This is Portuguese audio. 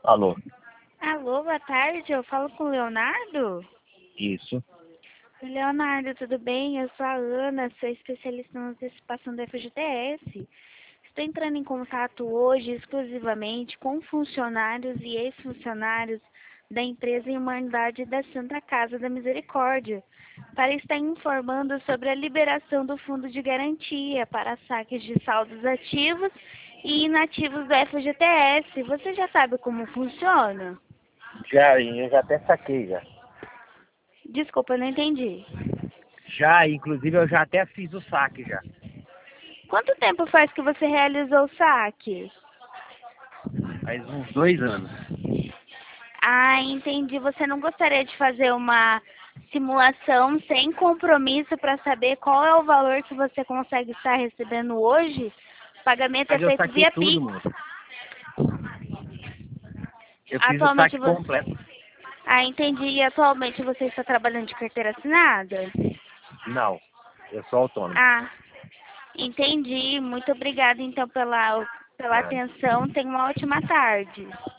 Alô, Alô, boa tarde. Eu falo com o Leonardo? isso. Leonardo, tudo bem? Eu sou a Ana, sou especialista na antecipação da FGTS. Estou entrando em contato hoje exclusivamente com funcionários e ex-funcionários da empresa em uma unidade da Santa Casa da Misericórdia, para estar informando sobre a liberação do fundo de garantia para saques de saldos ativos e inativos do FGTS. Você já sabe como funciona? Eu já até saquei já. Desculpa, eu não entendi. Já, inclusive eu já até fiz o saque já. Quanto tempo faz que você realizou o saque? Faz uns 2 anos. Ah, entendi. Você não gostaria de fazer uma simulação sem compromisso para saber qual é o valor que você consegue estar recebendo hoje? O pagamento é Mas eu feito saquei via tudo, Pix. moço. Eu fiz o Atualmente saque você... completo. Ah, entendi. E atualmente você está trabalhando de carteira assinada? Não, eu sou autônomo. Ah, entendi. Muito obrigada então pela Nada. atenção. Tenha uma ótima tarde.